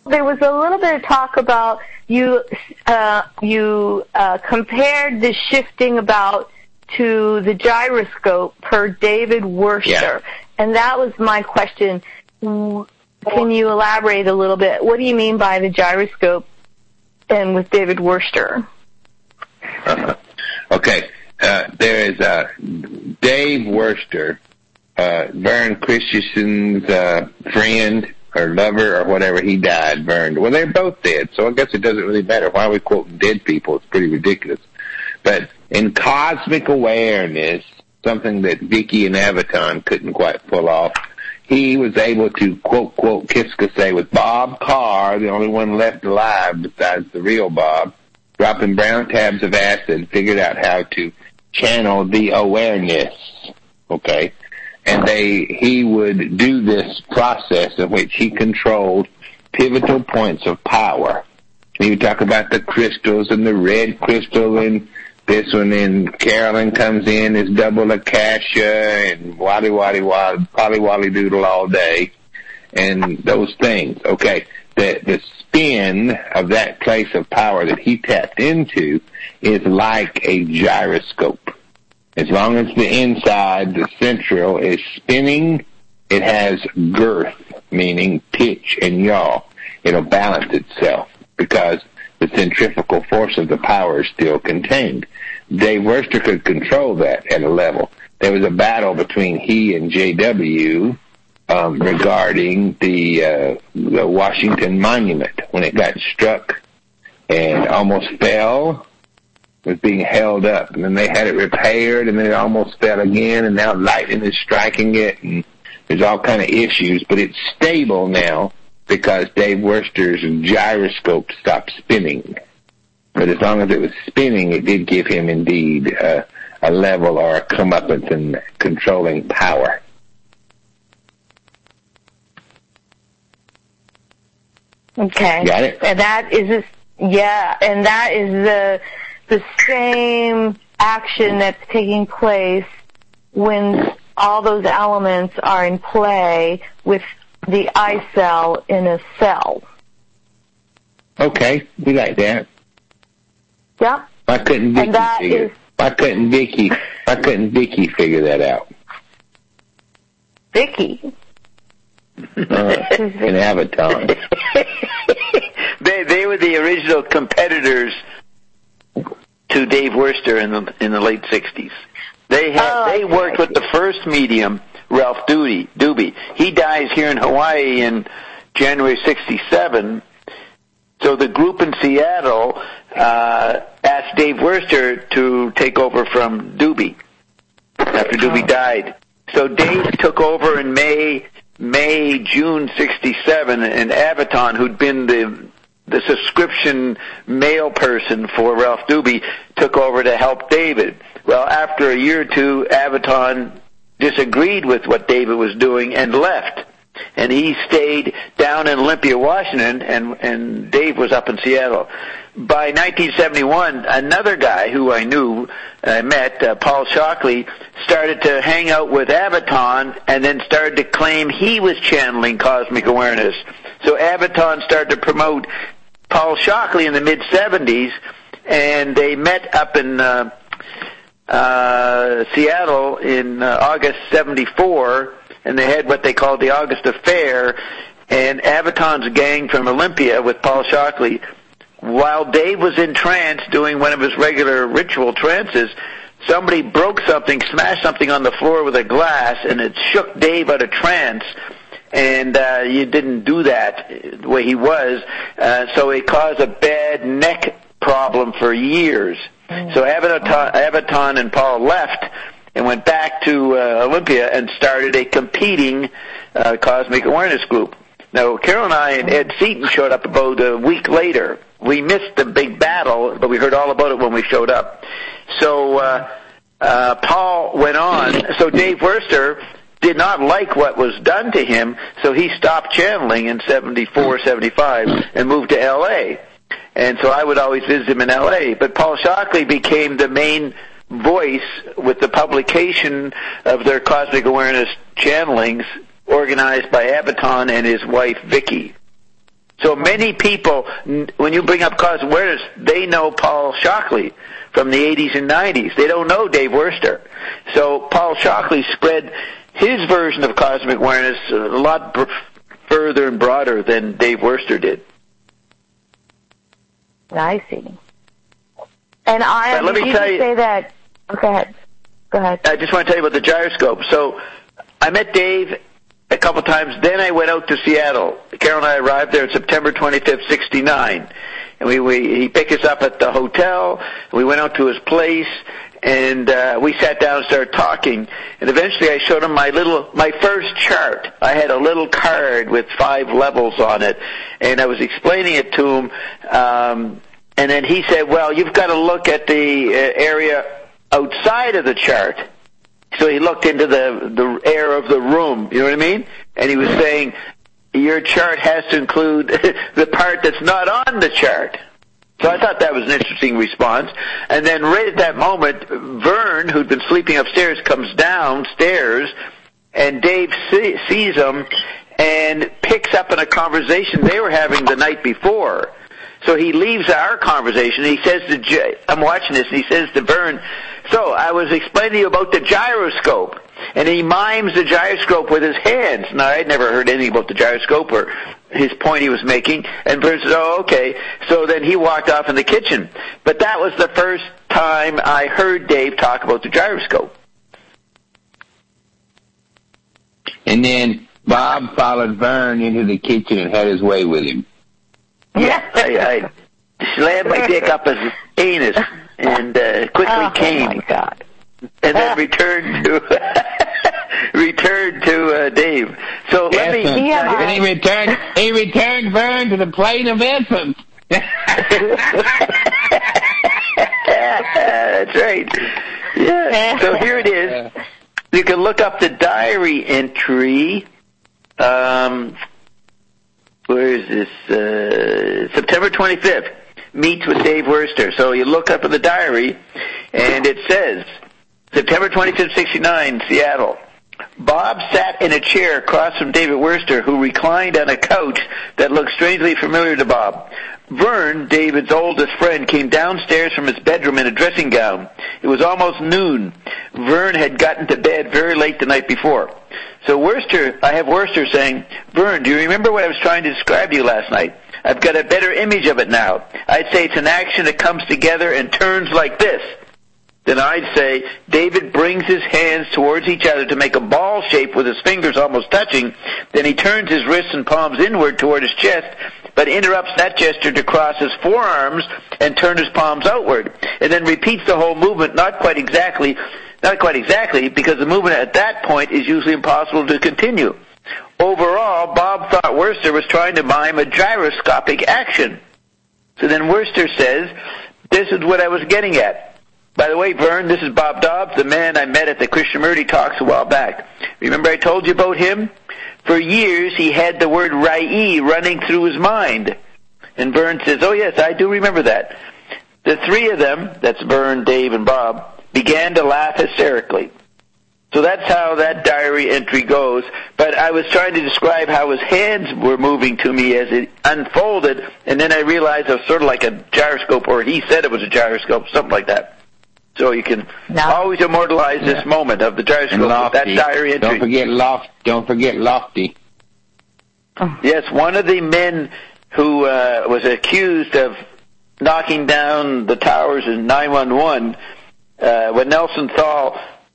there was a little bit of talk about you compared the shifting about to the gyroscope per David Wurster. Yeah. And that was my question. Can you elaborate a little bit? What do you mean by the gyroscope and with David Wurster? Okay. There is Dave Wurster, Vern Christensen's friend or lover or whatever. He died, Vern. Well, they're both dead, so I guess it doesn't really matter. Why are we quoting dead people? It's pretty ridiculous. But in cosmic awareness, something that Vicky and Avaton couldn't quite pull off, he was able to, quote, Kiska say, with Bob Carr, the only one left alive besides the real Bob, dropping brown tabs of acid, figured out how to channel the awareness, okay? And he would do this process in which he controlled pivotal points of power. He would talk about the crystals and the red crystal and this one, and Carolyn comes in as double Akasha and Wally doodle all day and those things. Okay, the spin of that place of power that he tapped into is like a gyroscope. As long as the inside, the central, is spinning, it has girth, meaning pitch and yaw. It'll balance itself because the centrifugal force of the power is still contained. Dave Wurster could control that at a level. There was a battle between he and JW regarding the Washington Monument when it got struck and almost fell. It was being held up, and then they had it repaired, and then it almost fell again, and now lightning is striking it, and there's all kind of issues, but it's stable now because Dave Wurster's gyroscope stopped spinning. But as long as it was spinning, it did give him indeed a level or a comeuppance in controlling power. Okay. Got it? And that is the same action that's taking place when all those elements are in play with the I cell in a cell. Okay, we like that. Yep. Why couldn't Vicky figure that out? Vicky? In Avatar. They were the original competitors to Dave Wurster in the late 60s. They worked with the first medium, Ralph Doobie. He dies here in Hawaii in January 67. So the group in Seattle asked Dave Wurster to take over from Doobie after Doobie died. So Dave took over in June 67, and Avaton, who'd been the subscription mail person for Ralph Doobie, took over to help David. Well, after a year or two, Avaton disagreed with what David was doing and left. And he stayed down in Olympia, Washington, and Dave was up in Seattle. By 1971, another guy who I met, Paul Shockley, started to hang out with Avaton and then started to claim he was channeling cosmic awareness. So Avaton started to promote Paul Shockley in the mid-70s, and they met up in Seattle in August 74, and they had what they called the August Affair, and Avaton's gang from Olympia with Paul Shockley. While Dave was in trance doing one of his regular ritual trances, somebody broke something, smashed something on the floor with a glass, and it shook Dave out of trance. And you didn't do that the way he was, so it caused a bad neck problem for years. So Avaton and Paul left and went back to Olympia and started a competing cosmic awareness group. Now, Carol and I and Ed Seaton showed up about a week later. We missed the big battle, but we heard all about it when we showed up. So Paul went on. So Dave Wurster did not like what was done to him, so he stopped channeling in 74, 75 and moved to L.A. And so I would always visit him in L.A. But Paul Shockley became the main voice with the publication of their cosmic awareness channelings organized by Avaton and his wife, Vicky. So many people, when you bring up cosmic awareness, they know Paul Shockley from the 80s and 90s. They don't know Dave Worster. So Paul Shockley spread his version of cosmic awareness a lot further and broader than Dave Worster did. I see. And let me tell you, say that. Oh, go ahead. I just want to tell you about the gyroscope. So I met Dave a couple times. Then I went out to Seattle. Carol and I arrived there on September 25th, 69. And he picked us up at the hotel. We went out to his place, and we sat down and started talking. And eventually I showed him my first chart. I had a little card with 5 levels on it, and I was explaining it to him. And then he said, well, you've got to look at the area outside of the chart. So he looked into the air of the room, you know what I mean? And he was saying, your chart has to include the part that's not on the chart. So I thought that was an interesting response. And then right at that moment, Vern, who'd been sleeping upstairs, comes downstairs, and Dave sees him and picks up in a conversation they were having the night before. So he leaves our conversation, and he says I'm watching this, and he says to Vern, so I was explaining to you about the gyroscope. And he mimes the gyroscope with his hands. Now, I'd never heard anything about the gyroscope or his point he was making. And Vern said, oh, okay. So then he walked off in the kitchen. But that was the first time I heard Dave talk about the gyroscope. And then Bob followed Vern into the kitchen and had his way with him. Yeah, I slammed my dick up his anus and quickly came. Oh my God. And then returned to Dave. So let me. And he returned Vern to the plane of essence. That's right. Yeah. So here it is. You can look up the diary entry. Where is this? September 25th. Meets with Dave Worster. So you look up in the diary, and it says, September 25th, 69, Seattle. Bob sat in a chair across from David Worster, who reclined on a couch that looked strangely familiar to Bob. Vern, David's oldest friend, came downstairs from his bedroom in a dressing gown. It was almost noon. Vern had gotten to bed very late the night before. So I have Worster saying, Vern, do you remember what I was trying to describe to you last night? I've got a better image of it now. I'd say it's an action that comes together and turns like this. Then I'd say, David brings his hands towards each other to make a ball shape with his fingers almost touching. Then he turns his wrists and palms inward toward his chest, but interrupts that gesture to cross his forearms and turn his palms outward. And then repeats the whole movement, not quite exactly, because the movement at that point is usually impossible to continue. Overall, Bob thought Worster was trying to mime a gyroscopic action. So then Worster says, this is what I was getting at. By the way, Vern, this is Bob Dobbs, the man I met at the Krishnamurti talks a while back. Remember I told you about him? For years, he had the word Rai running through his mind. And Vern says, oh yes, I do remember that. The three of them, that's Vern, Dave, and Bob, began to laugh hysterically. So that's how that diary entry goes. But I was trying to describe how his hands were moving to me as it unfolded, and then I realized it was sort of like a gyroscope, or he said it was a gyroscope, something like that. So you can always immortalize this moment of the gyroscope, that diary entry. Don't forget Lofty. Yes, one of the men who was accused of knocking down the towers in 911, when Nelson Thal,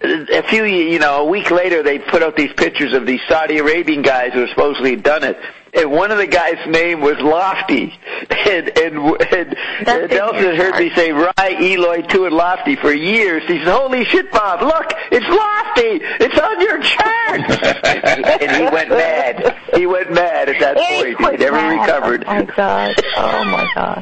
a week later, they put out these pictures of these Saudi Arabian guys who supposedly had done it. And one of the guys' name was Lofty. And Nelson had heard me say Rai, Eloy, Tu, and Lofty for years. He said, holy shit, Bob, look, it's Lofty! It's on your chart! And he went mad. He went mad at that point. He never recovered. Oh, my God.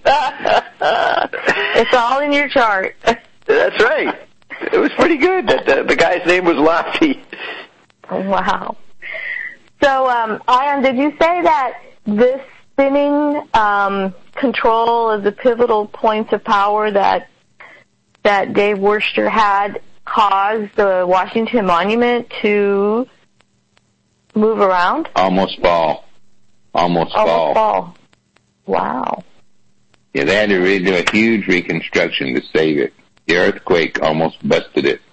It's all in your chart. That's right. It was pretty good. The guy's name was Lofty. Wow. So, Ion, did you say that this spinning control of the pivotal points of power that Dave Worster had caused the Washington Monument to move around? Almost fall almost fall. Wow. Yeah, they had to do a huge reconstruction to save it. The earthquake almost busted it.